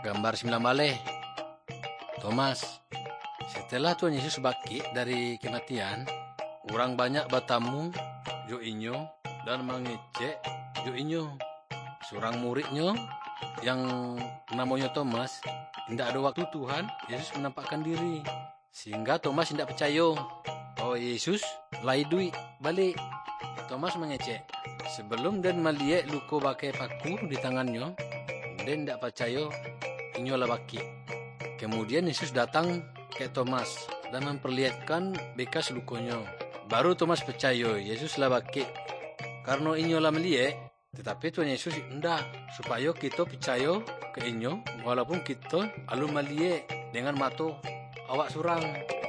Gambar 9 balik. Thomas, setelah Tuhan Yesus bangkit dari kematian, orang banyak bertamu jo inyo dan mengecek jo inyo. Seorang muridnya yang namanya Thomas tidak ada waktu Tuhan Yesus menampakkan diri, sehingga Thomas tidak percaya. Oh, Yesus lai duit balik. Thomas mengecek. Sebelum dan melihat luka pakai paku di tangannya, dan tidak percaya inyo lah baki. Kemudian Yesus datang ke Thomas dan memperlihatkan bekas lukanya. Baru Thomas percaya Yesus lah baki. Karena inyo lah melihat, tetapi Tuhan Yesus tidak, supaya kita percaya ke inyo walaupun kita alu melihat dengan mata awak surang.